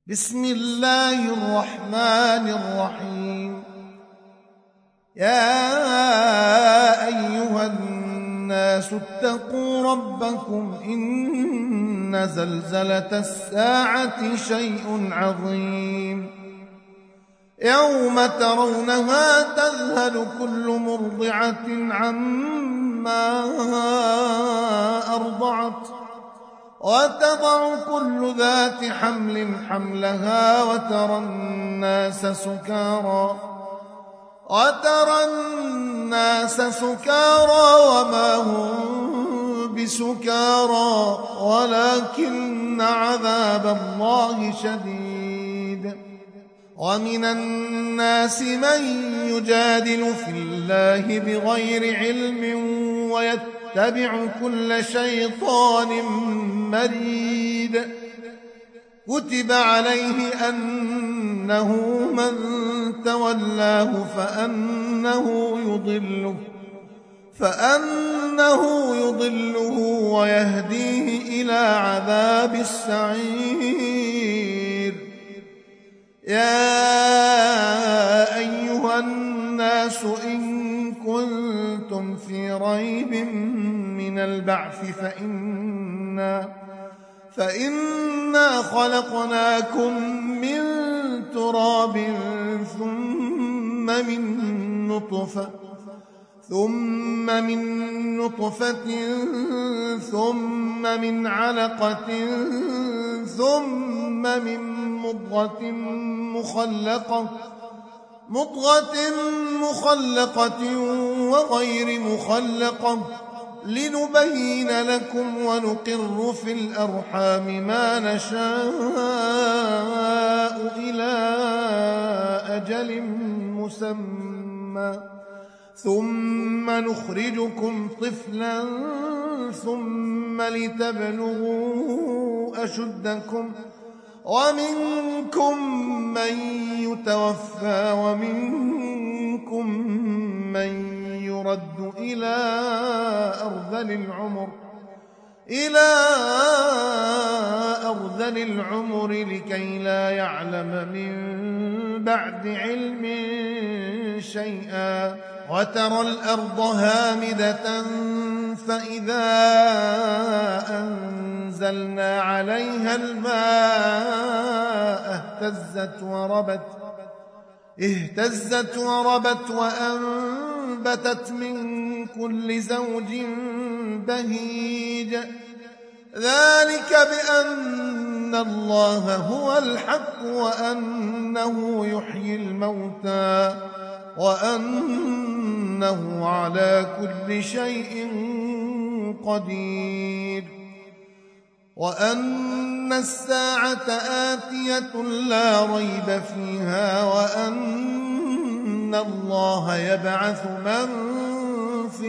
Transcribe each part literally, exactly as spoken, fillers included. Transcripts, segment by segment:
بسم الله الرحمن الرحيم. يا أيها الناس اتقوا ربكم إن زلزلة الساعة شيء عظيم يوم ترونها تذهل كل مرضعة عما أرضعت وتضع كل ذات حمل حملها وترى الناس سكارى وترى الناس سكارى وما هم بسكارى ولكن عذاب الله شديد. ومن الناس من يجادل في الله بغير علم ويتبع كل شيطان مريد. كتب عليه أنه من تولاه فأنه يضله فأنه يضله ويهديه إلى عذاب السعير. يا أيها الناس إن كنتم في ريب من البعث فإنا فإنا خلقناكم من تراب ثم من نطفة ثم من نطفة ثم من علقة ثم من مضغة مخلقة مضغة مخلقة وغير مخلقة لنبين لكم ونقر في الأرحام ما نشاء إلى أجل مسمى ثم نخرجكم طفلا ثم لتبلغوا أشدكم ومنكم من يتوفى ومنكم من يرد إلى أرذل العمر إلى أرذل العمر لكي لا يعلم من بعد علم شيئا. وترى الأرض هامدة فإذا أنزلنا عليها الماء اهتزت وربت اهتزت وربت وأنبتت من كل زوج بهيج. ذلك بأن الله هو الحق وأنه يحيي الموتى وأنه على كل شيء قدير. وأن الساعة آتية لا ريب فيها وأن الله يبعث من في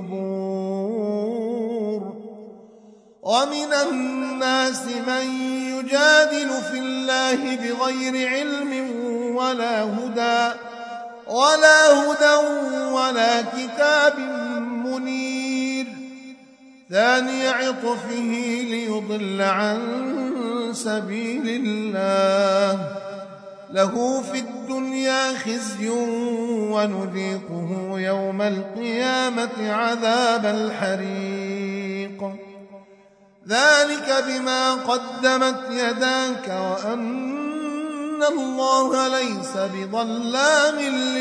القبور. ومن الناس من يجادل في الله بغير علم ولا هدى ولا هدى ولا كتاب منير. ثاني عطفه ليضل عن سبيل الله له في الدنيا خزي ونذيقه يوم القيامة عذاب الحريق. ذلك بما قدمت يداك وأن الله ليس بظلام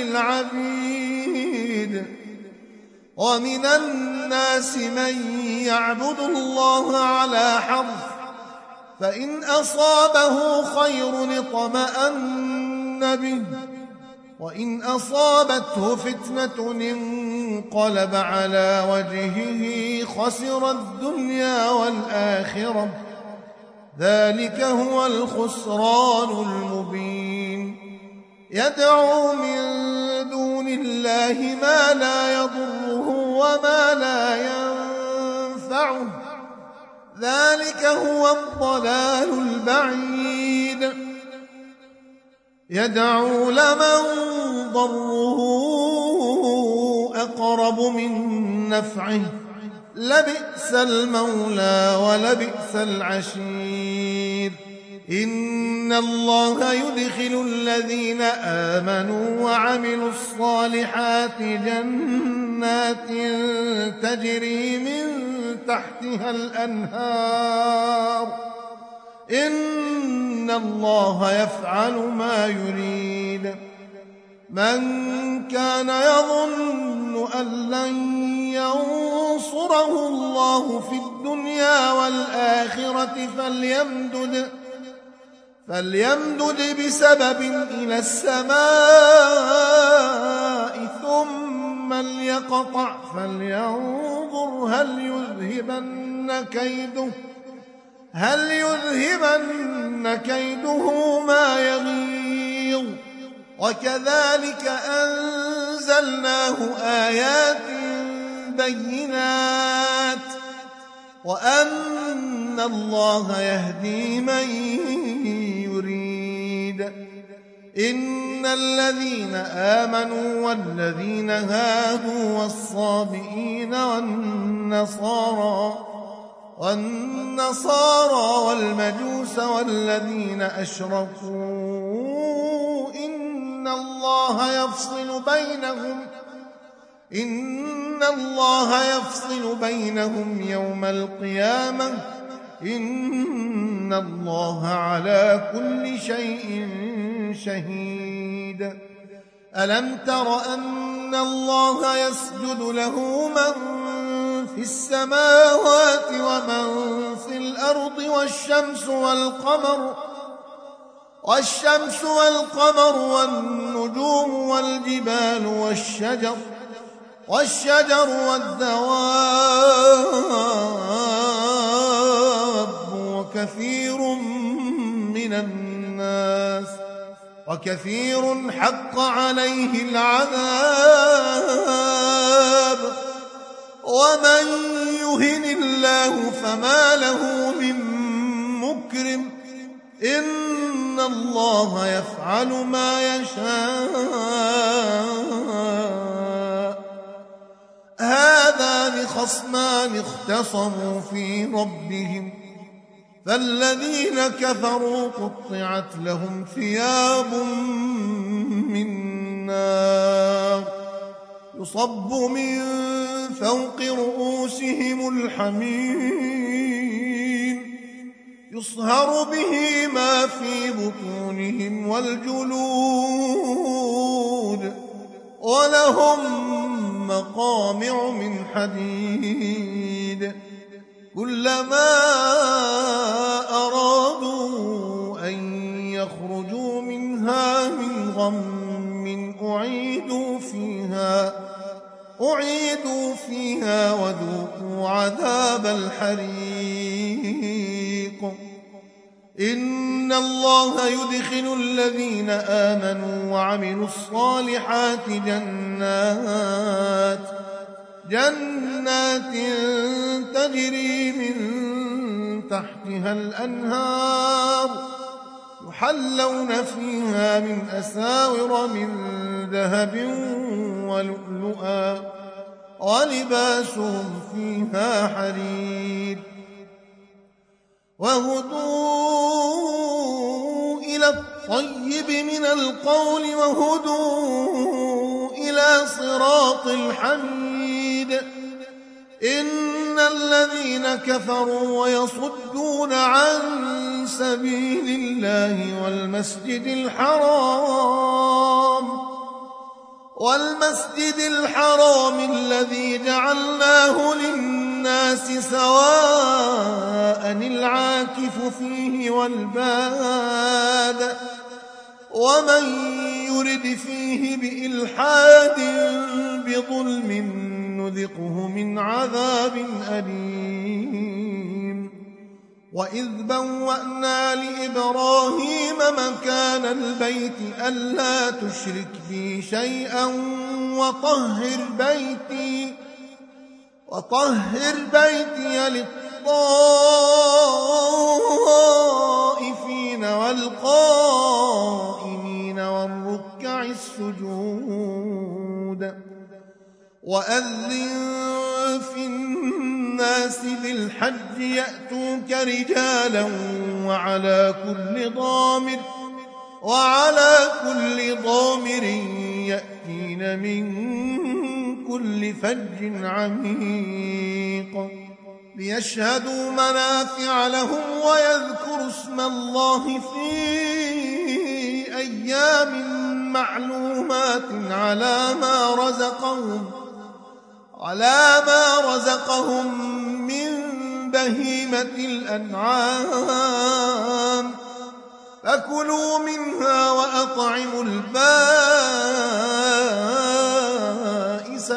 للعبيد. ومن الناس من يعبد الله على حرف فإن أصابه خير اطمأن به وإن أصابته فتنة انقلب على وجهه خسر الدنيا والآخرة. ذلك هو الخسران المبين. يدعو من دون الله ما لا يضره وما لا ينفعه. ذلك هو الضلال البعيد. يدعو لمن ضره أقرب من نفعه لبئس المولى ولبئس العشير. إن الله يدخل الذين آمنوا وعملوا الصالحات جنات تجري من تحتها الأنهار إن الله يفعل ما يريد من كان يظن أن لن ينصره الله في الدنيا والآخرة فليمدد فليمدد بسبب إلى السماء ثم ليقطع فلينظر هل يذهبن كيده هل يذهبن كيده ما يغيظ وكذلك أنزلناه آيات بينات وأن الله يهدي من يريد إن الذين آمنوا والذين هادوا والصابئين والنصارى والنصارى والمجوس والذين أشركوا إن الله يفصل بينهم إن الله يفصل بينهم يوم القيامة إن الله على كل شيء شهيد ألم تر أن الله يسجد له من في السماوات ومن في الأرض والشمس والقمر والشمس والقمر والنجوم والجبال والشجر والشجر والدواب وكثير من الناس وكثير حق عليه العذاب ومن يهن الله فما له من مكرم إن الله يفعل ما يشاء هذان خصمان اختصموا في ربهم فالذين كفروا قطعت لهم ثياب من نار يصب من فوق رؤوسهم الحميم يصهر به ما في بطونهم والجلود ولهم مقامع من حديد كلما أرادوا أن يخرجوا منها من غم أعيدوا فيها أعيدوا فيها وذوقوا عذاب الحريق إن الله يدخل الذين آمنوا وعملوا الصالحات جنات جنات تجري من تحتها الأنهار يحلون فيها من أساور من ذهب ولؤلؤا ولباسهم فيها حرير وهدوا إلى الطيب من القول وهدوا إلى صراط الحميد إن الذين كفروا ويصدون عن سبيل الله والمسجد الحرام والمسجد الحرام الذي جعلناه للناس سواء العاكف فيه والباد ومن يرد فيه بإلحاد بظلم نذقه من عذاب أليم وإذ بوأنا لإبراهيم مكان البيت ألا تشرك بي شيئا وطهر بيتي وطهر بيتي للطائفين والقائمين والركع السجود وأذن في الناس بالحج يأتوك رجالا وعلى كل ضامر وعلى كل ضامر يأتين من كل فج عميق ليشهدوا منافع لهم ويذكروا اسم الله في أيام معلومات على ما رزقهم على ما رزقهم من بهيمة الأنعام فكلوا منها وأطعموا البائس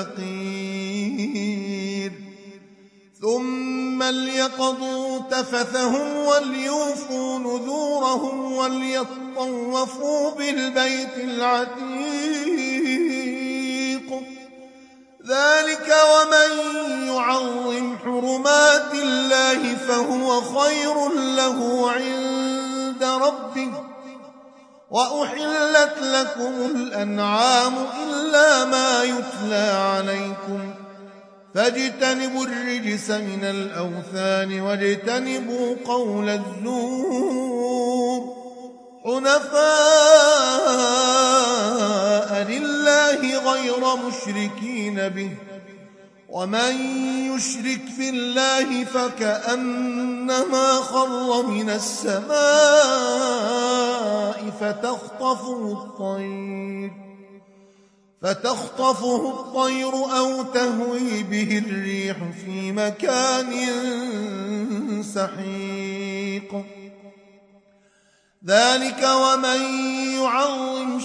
الفقير ثم ليقضوا تفثهم وليوفوا نذورهم وليطوفوا بالبيت العتيق ذلك ومن يعظم حرمات الله فهو خير له عند ربه وأحلت لكم الأنعام إلا ما يتلى عليكم فاجتنبوا الرجس من الأوثان واجتنبوا قول الزور حنفاء لله غير مشركين به ومن يشرك بالله فكأنما خر من السماء فتخطفه الطير فتخطفه الطير أو تهوي به الريح في مكان سحيق ذلك ومن يعظم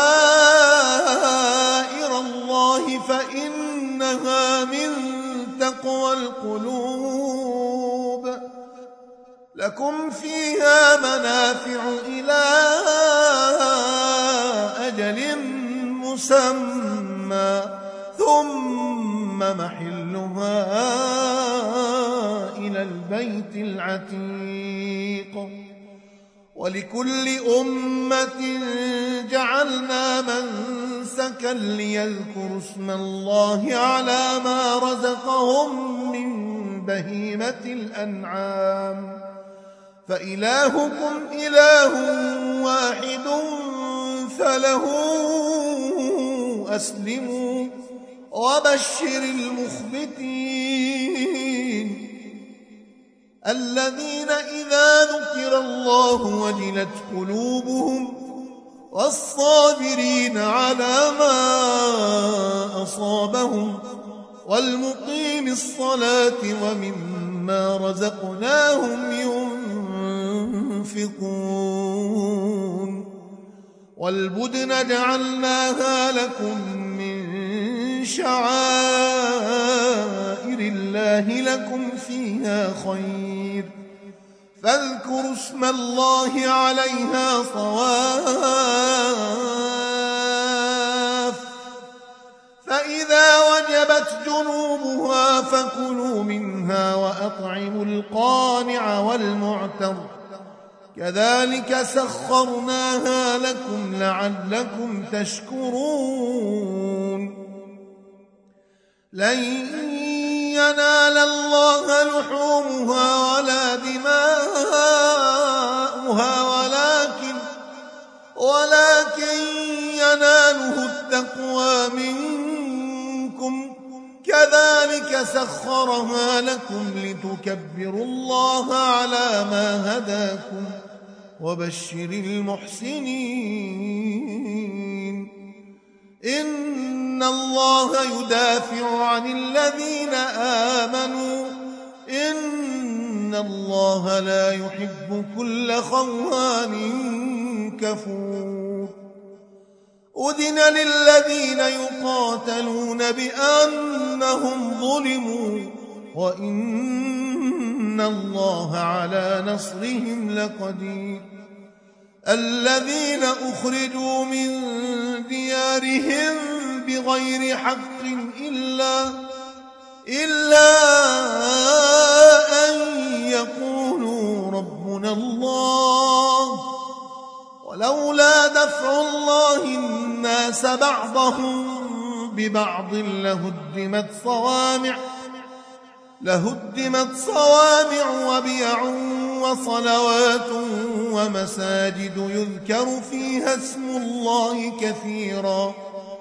شعائر الله فإنها من تقوى القلوب لكم فيها منافع إلى أجل مسمى ثم محلها إلى البيت العتيق ولكل أمة جعلنا منسكا ليذكروا اسم الله على ما رزقهم من بهيمة الأنعام فإلهكم إله واحد فله أسلموا وبشر المخبتين الذين إذا ذكر الله وجلت قلوبهم والصابرين على ما أصابهم والمقيم الصلاة ومما رزقناهم ينفقون والبدن جعلناها لكم من شعائر الله لكم فيها خير فاذكروا اسم الله عليها صواف فإذا وجبت جنوبها فكلوا منها وأطعموا القانع والمعتر كذلك سخرناها لكم لعلكم تشكرون لن ينال الله لحومها ولا دماؤها ولكن ولكن يناله التقوى منكم كذلك سخرها لكم لتكبروا الله على ما هداكم وبشر المحسنين إن الله يدافع عن الذين آمنوا إن الله لا يحب كل خوان كفور أذن للذين يقاتلون بأنهم ظلموا وإن الله على نصرهم لقدير الذين أخرجوا من ديارهم بغير حق إلا إلا أن يقولوا ربنا الله ولولا دفع الله الناس بعضهم ببعض لهدمت صوامع لهدمت صوامع وبيع وصلوات ومساجد يذكر فيها اسم الله كثيرا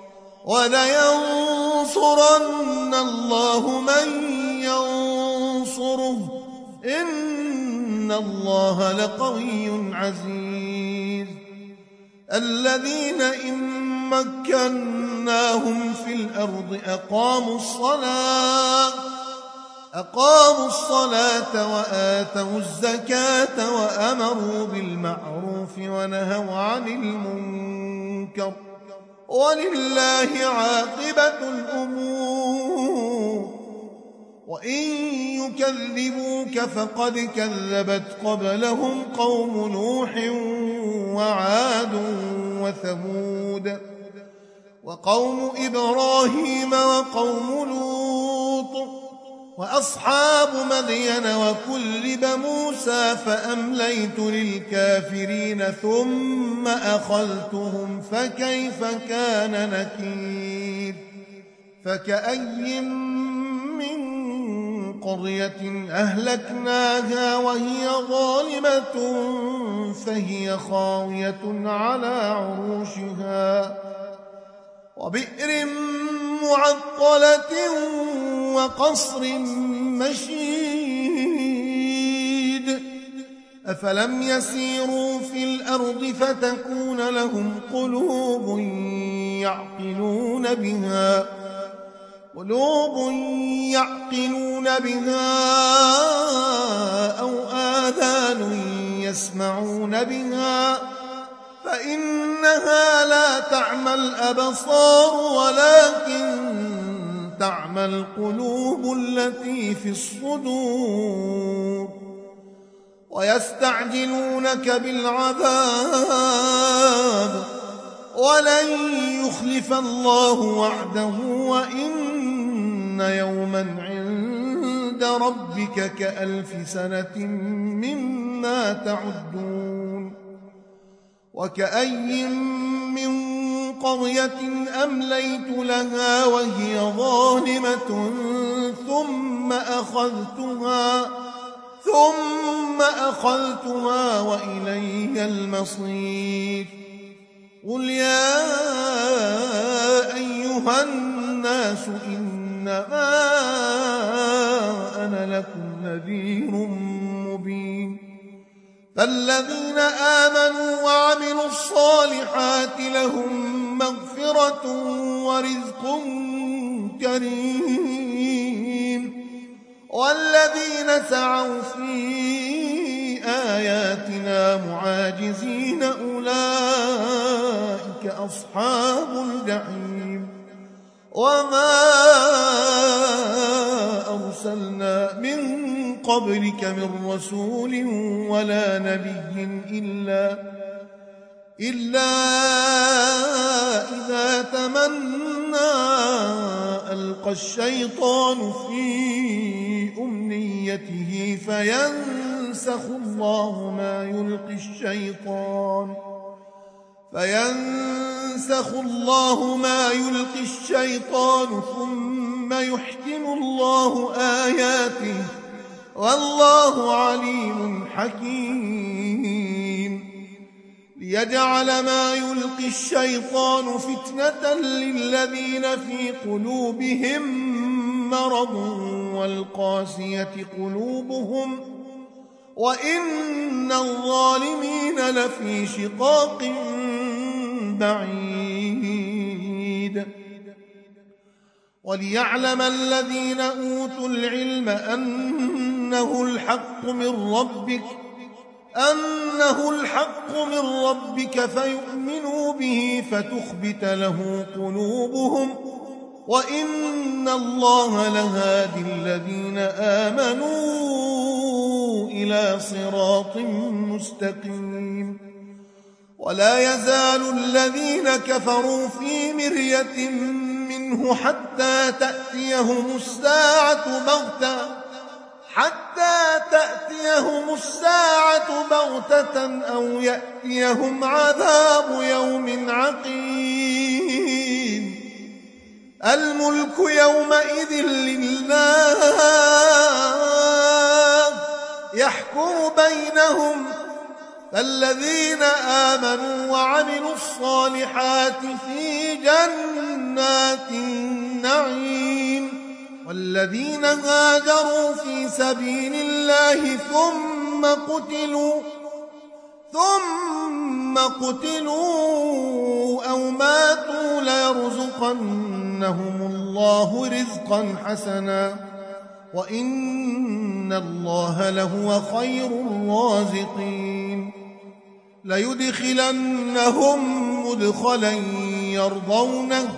ولينصرن الله من ينصره إن الله لقوي عزيز الذين إن مكناهم في الأرض أقاموا الصلاة أقاموا الصلاة وآتوا الزكاة وأمروا بالمعروف ونهوا عن المنكر ولله عاقبة الأمور وإن يكذبوك فقد كذبت قبلهم قوم نوح وعاد وثمود وقوم إبراهيم وقوم لوط وأصحاب مدين وكلب موسى فأمليت للكافرين ثم أخذتهم فكيف كان نكير فكأي من قرية أهلكناها وهي ظالمة فهي خاوية على عروشها وبئر معطلة وقصر مشيد أفلم يسيروا في الأرض فتكون لهم قلوب يعقلون بها قلوب يعقلون بها أو آذان يسمعون بها فإنها لا تعمى الأبصار ولكن تعمى القلوب التي في الصدور ويستعجلونك بالعذاب ولن يخلف الله وعده وإن يوما عند ربك كألف سنة مما تعدون وكأي من قرية أمليت لها وهي ظالمة ثم أخذتها ثم أخذتها وإلي المصير قل يا أيها الناس إنما أنا لكم نذير مبين فالذين آمنوا وعملوا الصالحات لهم مغفرة ورزق كريم والذين سعوا في آياتنا معاجزين أولئك أصحاب الجحيم وما أرسلنا من قبلك من رسول ولا نبي إلا إلا إذا تمنى ألقى الشيطان في أمنيته فينسخ الله ما يلقي الشيطان فينسخ الله ما يلقي الشيطان ثم يحكم الله آياته والله عليم حكيم ليجعل ما يلقي الشيطان فتنة للذين في قلوبهم مرض والقاسية قلوبهم وإن الظالمين لفي شقاق بعيد وليعلم الذين أوتوا العلم أنه الحق من ربك أنه الحق من ربك فيؤمنوا به فتخبت له قلوبهم وإن الله لهادي الذين آمنوا إلى صراط مستقيم ولا يزال الذين كفروا في مرية منه حتى تأتيهم الساعة بغتة حتى تأتيهم الساعة بغتة أو يأتيهم عذاب يوم عقيم الملك يومئذ لله يحكم بينهم فالذين آمنوا وعملوا الصالحات في جنات النعيم والذين هاجروا في سبيل الله ثم قتلوا ثم قتلوا أو ماتوا ليرزقنهم الله رزقا حسنا وإن الله لهو خير الرازقين ليدخلنهم مدخلا يرضونه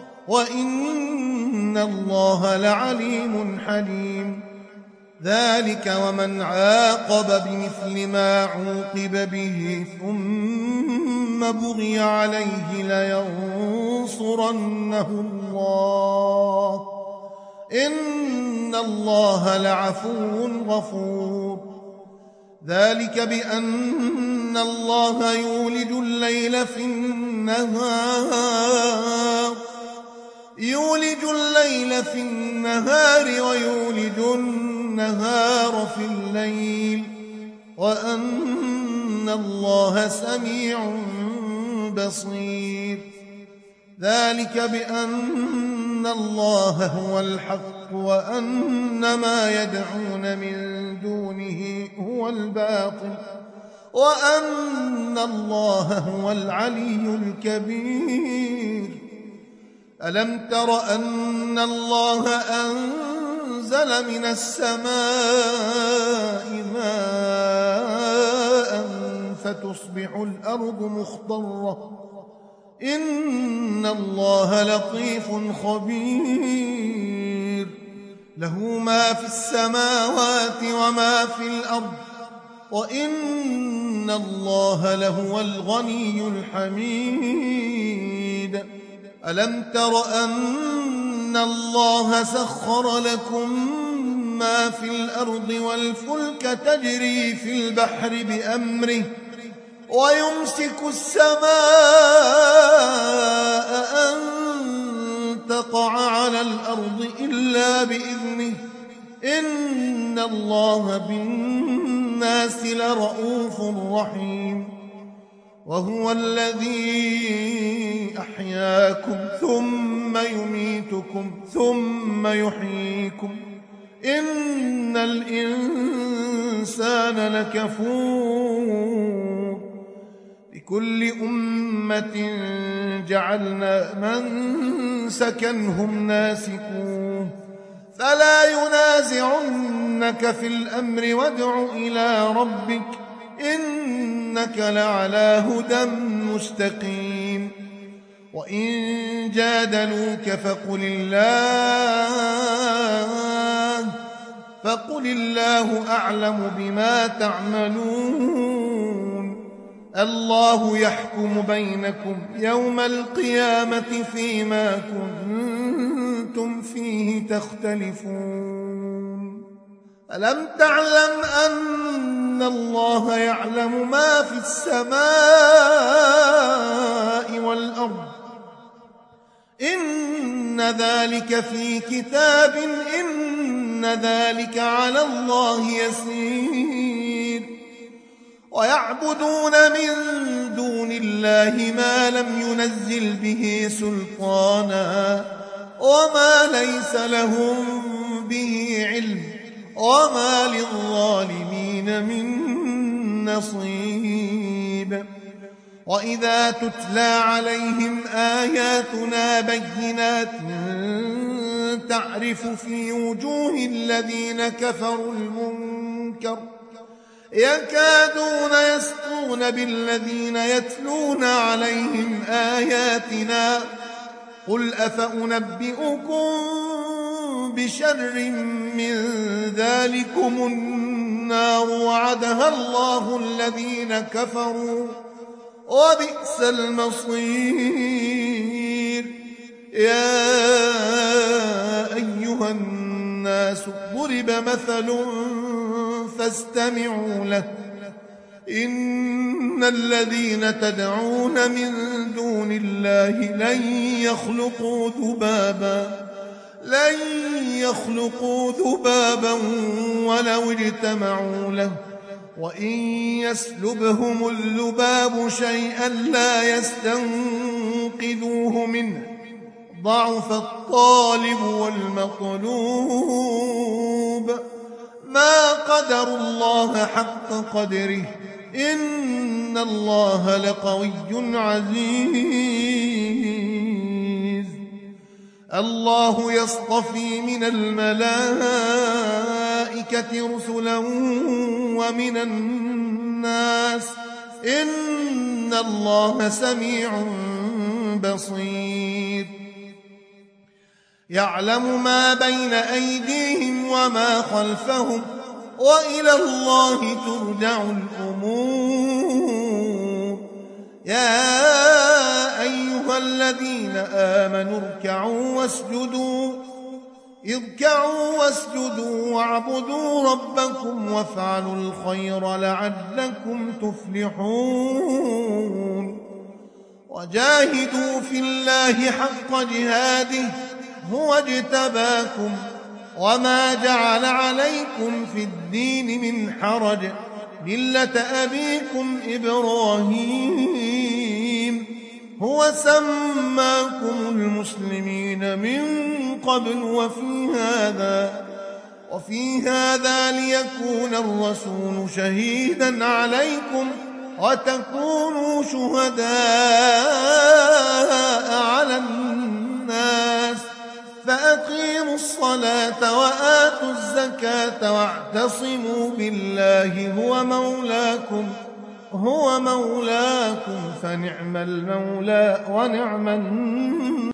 وإن الله لعليم حليم ذلك ومن عاقب بمثل ما عوقب به ثم بغي عليه لينصرنه الله إن الله لعفو غفور ذلك بأن الله يولج الليل في النهار يولج الليل في النهار ويولج النهار في الليل وأن الله سميع بصير ذلك بأن الله هو الحق وأن ما يدعون من دونه هو الباطل وأن الله هو العلي الكبير ألم تر أن الله أنزل من السماء ماء فتصبح الأرض مخضرة إن الله لطيف خبير له ما في السماوات وما في الأرض وإن الله لهو الغني الحميد ألم تر أن الله سخر لكم ما في الأرض والفلك تجري في البحر بأمره ويمسك السماء أن تقع على الأرض إلا بإذنه إن الله بالناس لرؤوف رحيم وهو الذي أحياكم ثم يميتكم ثم يحييكم إن الإنسان لكفور لكل أمة جعلنا منسكنهم ناسكوه فلا ينازعنك في الأمر وادع إلى ربك إنك لعلى هدى مستقيم وإن جادلوك فقل الله فقل الله أعلم بما تعملون الله يحكم بينكم يوم القيامة فيما كنتم فيه تختلفون ألم تعلم أن الله يعلم ما في السماء والأرض إن ذلك في كتاب إن ذلك على الله يسير ويعبدون من دون الله ما لم ينزل به سلطانا وما ليس لهم به علم وما للظالمين من نصيب وإذا تتلى عليهم آياتنا بينات تعرف في وجوه الذين كفروا المنكر يكادون يسطون بالذين يتلون عليهم آياتنا قل أفأنبئكم بشر من ذلكم النار وعدها الله الذين كفروا وبئس المصير يا أيها الناس ضرب مثل فاستمعوا له إن الذين تدعون من دون الله لن يخلقوا ذبابا لن يخلقوا ذبابا ولو اجتمعوا له وإن يسلبهم الذباب شيئا لا يستنقذوه منه ضعف الطالب والمطلوب ما قدر الله حق قدره إن الله لقوي عزيز الله يصطفي من الملائكة رسلا ومن الناس إن الله سميع بصير يعلم ما بين أيديهم وما خلفهم وإلى الله ترجع الأمور يا أيها الذين آمنوا اركعوا واسجدوا اركعوا واسجدوا واعبدوا ربكم وافعلوا الخير لعلكم تفلحون وجاهدوا في الله حق جهاده هو اجتباكم وما جعل عليكم في الدين من حرج ملة أبيكم إبراهيم هو سماكم المسلمين من قبل وفي هذا وفي هذا ليكون الرسول شهيدا عليكم وتكونوا شهداء على الناس فأقيموا الصلاة وآتوا الزكاة واعتصموا بالله هو مولاكم هو مولاكم فنعم المولى ونعم النصير